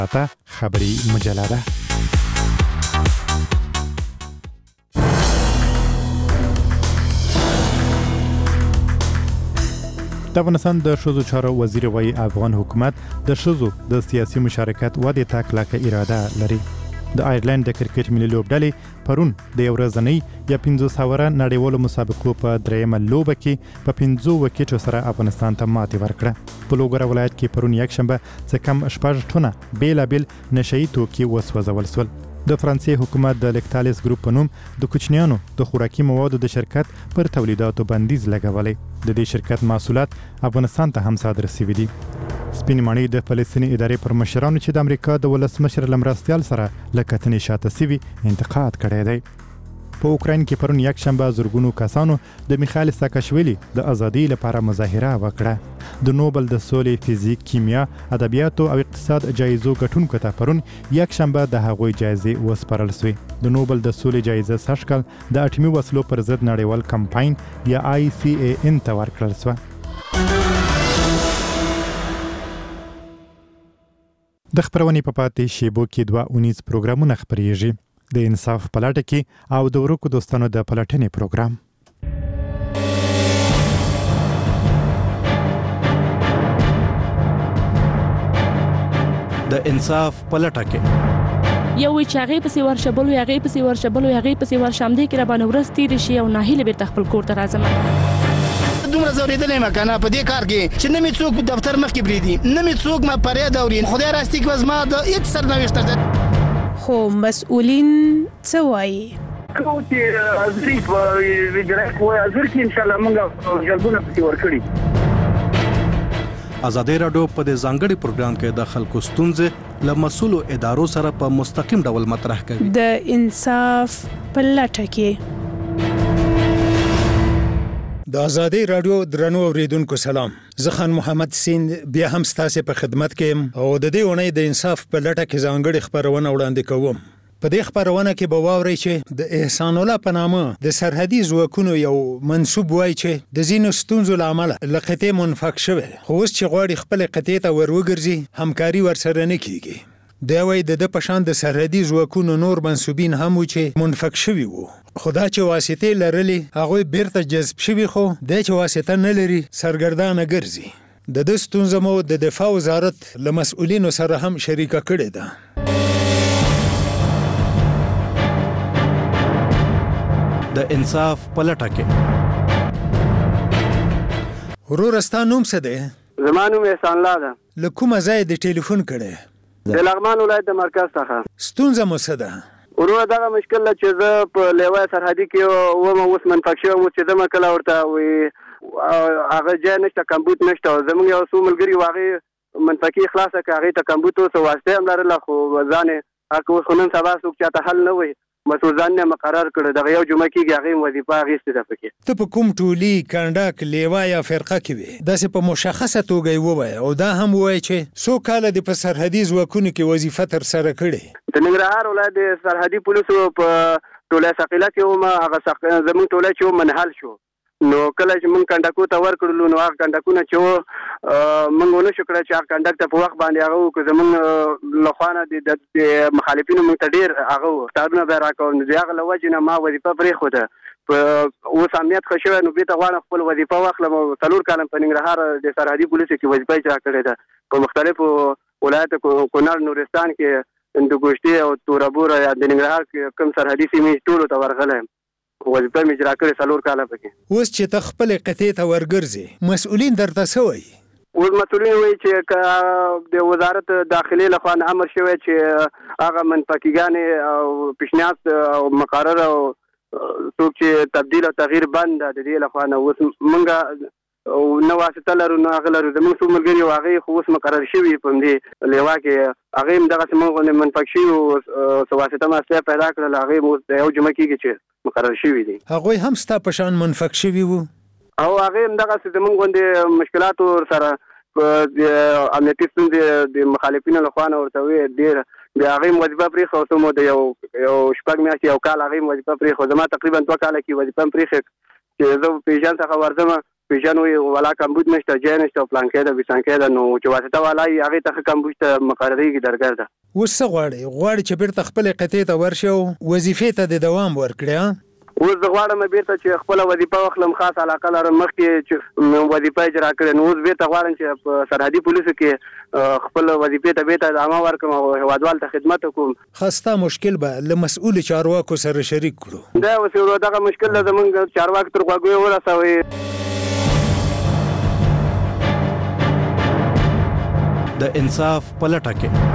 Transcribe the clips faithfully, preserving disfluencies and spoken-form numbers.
تا خبری مجله ده. د افغانستان د ښځو چارو وزیر وايي افغان حکومت د ښځو د سیاسي مشارکت ودې ته کلکه اراده لري. د آیرلند د کرکټ ملي لوبډلې پرون د یو ورځنۍ یا پنځوس اوره نړیوالو مسابقو په دریمه لوبه کې په پنځو وکټو سره افغانستان ته ماتې ورکړه. په لوګر ولایت کې پرون یکشنبه څه کم شپږ ټنه بیلابیل نشهیي توکي وسوځول شول. د فرانسې حکومت د لیکټالیس ګروپ په نوم د کوچنیانو د خوراکي موادو د شرکت پر تولیداتو بندیز لګولی. د دې شرکت محصولات افغانستان ته هم صادر شوي دي. سپین ماڼۍ د فلسطیني ادارې پر مشرانو چې د امریکا د ولسمشر له مرستیال سره له کتنې شاته شوي انتقاد کړی دی. په اوکراین کې پرون یکشنبه زرګونو کسانو د میخایل ساکاشویلي د ازادۍ لپاره مظاهره وکړه. د نوبل د سولې، فزیک، کیمیا، ادبیاتو او اقتصاد جایزو ګټونکو ته پرون یکشنبه د هغوی جایزې وسپارل شوې. د نوبل د سولې جایزه سږ کال د اټومي وسلو پر ضد نړیوال کمپاین یا آی سی ای ان ته ورکړل شوه. د خبرونې په پاتې شیبو کې دوه اونیز پروګرامونه خپریږي. د انصاف پلټه کې او د ورکو دوستانو د پلټنې پروګرام. د انصاف پلټه کې یو وی چې هغه پسې ورشبلو هغه پسې ورشبلو هغه پسې ورشمدې کې را باندې ورستې رشي او ناهیله بیرته خپل کور ته راځم. دومره زوریدلې ما کنه په دې کار کې چې نه می څوک دفتر مخ کې بریدي نه می څوک ما پرې دوري خدای راستي کې وزما د هیڅ سرنوشت ده. خو مسؤلین څه وایي؟ کوم چې ازري په ویډرک وای ازر کې ان شاء الله موږ جلبونه پکې ورکړي. ازادي راډیو په دې ځانګړي پروګرام کې د خلکو ستونزې له مسؤلو ادارو سره په مستقیم ډول مطرح کوي. د انصاف په لټه کې د ازادي راډیو درنو اوریدونکو سلام. زه خان محمد سین بیا هم ستاسو په خدمت کې او د دې ونې د انصاف په لټه کې ځانګړي خبرونه وړاندې کوم. په دې خبرونه کې به واورئ چې د احسان الله په نامه د سرحدي ځواکونو یو منسوب وایي چې د ځینو ستونزو له امله له قطعې منفک شوی، خو اوس چې غواړي خپل قطعې ته ور وګرځي همکاري ورسره نه کیږي. دا وایي د د پشان د سرحدي ځواکونو نور منسوبین هم و چې منفک شوي وو، خو دا چې واسطې لرلې هغوی بیرته جذب شوي، خو دا چې واسطه نه لري سرګردانه ګرځي. د د ستونزه مو د دفاع وزارت له مسؤلینو سره هم شریکه کړې ده. د انصاف پلټه کې ورور ستا نوم څه دی؟ زما نوم احسان الله ده. له کومه ځای د ټلیفون کړی؟ د لغمان ولایت د مرکز څخه. ستونزه مو څه ده؟ ورور دغه مشکل چې زه په لیوه سرحدي کې وم اوس منفک شوم چې زه مکله ورته وي هغه ځای نشته کمبود نشته. زموږ یو څو ملګري هغې منفکي خلاصه کړه هغې ته کمبود اوس واسطه هم لرله خو ځان یې هغه اوس خو نن سبا څوک چاته حل نه وي مسؤل ځان نه مقرر کړی دغه یو جمعه کېږي هغې وظیفه اخیستې ده پکې. ته په کوم ټولي کنډک لیوه یا فرقه کې وې داسې په مشخصه توګه یې ووایه او دا هم ووایه چې څو کاله دې په سرحدي ځواکونو کې وظیفه ترسره کړې؟ د ننګرهار ولایت د سرحدي پولیسو په ټوله ثقیله کې وم. هغه زموږ ټوله چې و منحل شو، نو کله چې موږ کنډکو ته ورکړلو نو هغه کنډکونه چې و موږ ونه شو کړی چې هغه کنډک ته په وخت باندې هغه وکړو. زموږ له خوا نه د مخالفینو موږ ته ډېر هغه و تارونه به یې راکول. نو د هغه له وجې نه ما وظیفه پرېښوده. په اوس امنیت ښه شوی نو بېرته غواړم خپل وظیفه واخلم او څلور کاله په ننګرهار د سرحدي پولیسو کې وظیفه اجرا کړې ده. په مختلفو ولایت کونړ، نورستان کې، هندوکشتي او تورابوره یا د ننګرهار کې کوم سرحدي سیمې ټولو ته ورغلی یم. وظیفه مې اجرا کړې څلور کاله پکې. اوس چې ته خپلې قطعې ته ورګرځې مسؤلین درته څه وایي؟ اوس مسؤلین وایي چې که د وزارت داخلې لخوا نه امر شوی چې هغه منفکیګانې او پیشنهاد او مقرر او څوک چې تبدیل او تغییر بند ده د دې لخوا نه اوس موږ او نه واسطه لرو نه هغه لرو. زموږ څو ملګري او هغې خو اوس مقرر شوي په همدې لیوا کې هغې هم دغسې موږ غوندې منفک شوي وو څه واسطه ماسطه پیدا کړل هغې هم اوس د یو جمعه کېږي چې مقرر شوي دي. هغوی هم ستا په شان منفک شوي وو او هغې هم دغسې زموږ غوندې مشکلات ورسره د امنیتي ستونزې د مخالفینو له خوا نه ورته وې ډېر. بیا هغې هم وظیفه پرېښه اوس مو د یو یو شپږ میاشتې یو کال هغې هم وظیفه پرېښه. زما تقریبا دوه کاله کې وظیفه هم پرېښې چې زه پیژن څخه ورځم پیژنو ولا کمبود نشته جای نشته پلانکې ده بیسانکې ده نو چې واسطه والا یې هغې ته ښه کمبود ته مقرریږي درګر ده. اوس څه غواړې غواړې چې بیرته خپلې قطعې ته ورشې او وظیفې ته د دوام ورکړې؟ اوس زه غواړم بیرته چې خپله وظیفه واخلم، خاص علاقه لرم، مخکې چې وظیفه اجرا کړې نو اوس بیرته غواړم چې په سرحدي پولیسو کې خپل وظیفې ته بیرته ادامه ورکړم او هیوادوال ته خدمت وکړم. ښه ستا مشکل به له مسؤلو چارواکو سره شریک کړو. دا اوس یو دغه مشکل ده زموږ چارواکو تر غوږو ورسوئ. د انصاف په لټه کې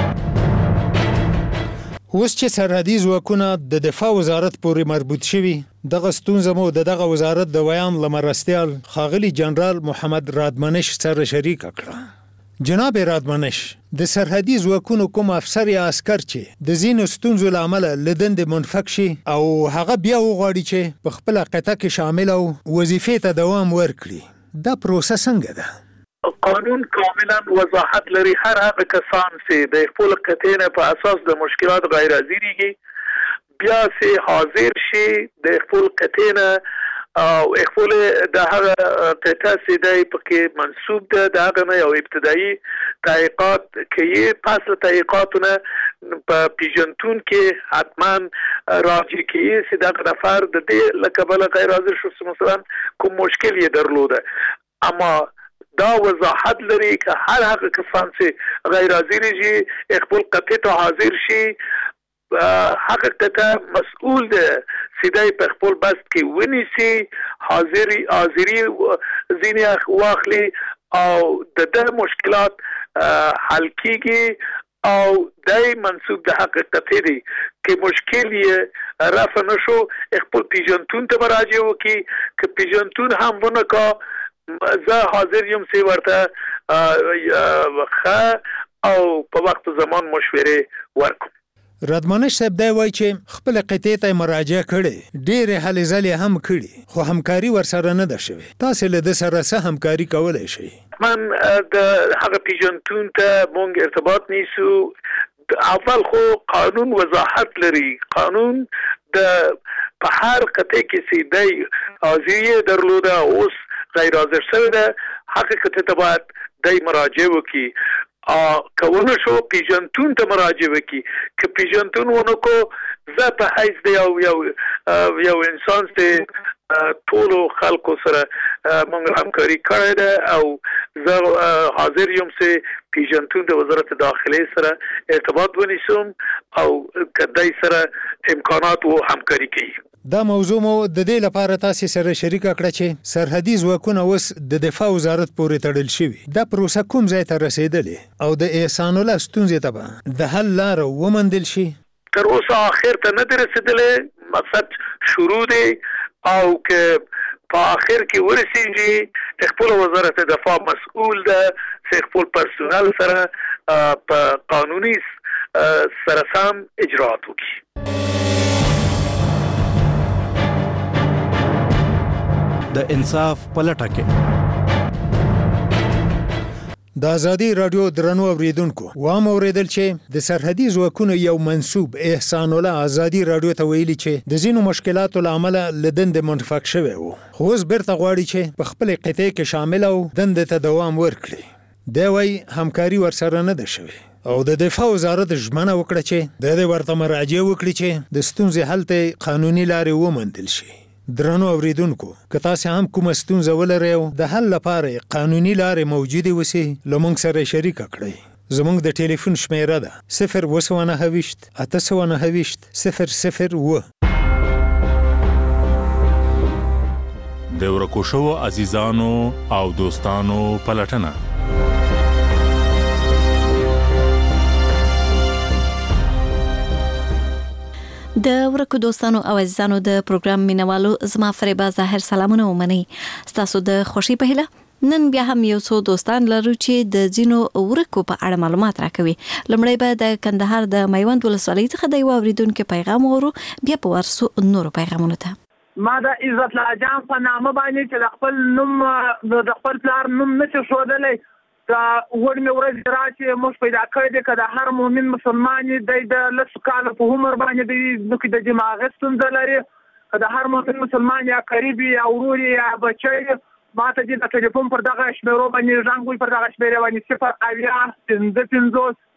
اوس چې سرحدي ځواکونه د دفاع وزارت پورې مربوط شوي، دغه ستونزه مو د دغه وزارت د ویان له مرستیال ښاغلي جنرال محمد رادمنش سره شریکه کړه. جناب رادمنش، د سرحدي ځواکونو کوم افسر یا عسکر چې د ځینو ستونزو له امله له دندې منفک شي او هغه بیا وغواړي چې په خپله قطعه کې شامل او وظیفې ته دوام ورکړي، دا پروسه څنګه ده؟ قانون کاملا وضاحت لري. هر هغه کسان چې د خپل قطعې په اساس د مشکلات غیر حاضریږي بیا چې حاضر شي د خپل قطعې او خپل د هغه قطعه چې د پکې منسوب ده د هغه نه یو ابتدایي تحقیقات کوي. پس له تحقیقاتونه په پیژنتون کې حتما راجع کوي چې دغه نفر د دې له کبله غیر حاضر شو، مثلا کوم مشکل یې درلوده. اما دا وضاحت لري که هر هغه کسان چې غیر حاضر شي خپل قطعې ته حاضر شي، هغه قطعه مسؤول ده سیدای په خپل بست کې ونیسي، حاضری حاضری ځینې واخلي او د ده مشکلات حل کیږي او دای منسوب د حق قطعې دی که مشکل یې رفع نشو خپل پیژنتون ته مراجعه وکړي. که پیژنتون هم ونه کا زه حاضر یم چې ورته ښه او په وخت زمان مشورې ورکړم. رادمنش صاحب دا وایي چې خپل قطعې ته مراجعه کړې، ډېرې هلې ځلې هم کړي، خو همکاري ورسره نه ده شوې. تاسې له ده سره څه همکاري کولی شئ؟ من د هغه پیژنتون ته مونږ ارتباط نیسو. اول خو قانون وضاحت لري، قانون د په هر قطعه کې چې دی حاضري درلوده اوس غیر حاضر شوی ده، حقیقت ته باید دی مراجعه وکړي. که ونه شو پیژنتون ته مراجعه وکړي. که پیژنتون ونه کو زه په حیث د یو یو یو انسان چې ټولو خلکو سره موږ همکاري کړې ده او زه حاضر یم چې پیژنتون د وزارت داخلې سره ارتباط ونیسم او که دی سره امکانات و همکاري کوي. دا موضوع مو د دې لپاره تاسې سره شریکه کړه چې سرحدي ځواکونه اوس د دفاع وزارت پورې تړل شوي. دا پروسه کوم ځای ته رسېدلې او د احسان الله ستونزې ته به د حل لاره وموندل شي؟ تر اوسه آخر ته نه دی رسېدلی، مقصد شروع دی او که په آخر کې ورسېږي خپل وزارت دفاع مسؤول ده چې خپل پرسونل سره په قانوني سره سم اجراات وکړي. د انصاف په لټه کې د ازادي رادیو درنو اوریدونکو وام اوریدل چې د سرحدي ځواکونو یو منسوب احسان الله ازادي رادیو ته ویلي چې د ځینو مشکلاتو له امله له دندې منفک شوی و، خو اوس بیرته غواړي چې په خپلې قطعې کې شامل او دندې ته دوام ورکړي. دی وایي همکاري ورسره نه ده شوې او د دفاع وزارت ژمنه وکړه چې د دې ورته مراجعه وکړي چې د ستونزې حل ته قانوني لارې وموندل شي. درنو اوریدونکو، که تاسې هم کومه ستونزه ولرئ او د حل لپاره قانوني لارې موجودې وسي، له موږ سره شریکه کړئ. زموږ د ټلیفون شمیره ده صفر اوه سوه نهه ویشت اته سوه نهه ویشت صفر صفر اوه. د ورکو شوو عزیزانو او دوستانو پلټنه د ورکو دوستانو او عزیزانو د پروګرام مینوالو زما فریبا ظاهر سلامونه ومني. تاسو د خوشي په هیله نن بیا هم یو څو دوستان لرو چې د ځینو ورکو په اړه معلومات راکوي. لمړی به د کندهار د میوند ولسوالۍ څخه د یو اوریدونکو پیغام ورو، بیا په ورسو نورو پیغامونو ته. ما د عزت الله جان په نامه باندې چې خپل نوم د خپل پلار نوم نشي ښودلی، دا وړمې ورځې را چې موږ پیدا کړی دی که د هر مؤمن مسلمان دی د لسو کاله په عمر باندې دی نو کې د دماغي ستونزه لري، که د هر مؤمن مسلمان یا قریب یا ورور یا بچی ماته چې د ټلیفون پر دغه شمیرو باندې زنګ وي پر دغه شمیرې باندې صفر اویا پنځه پنځوس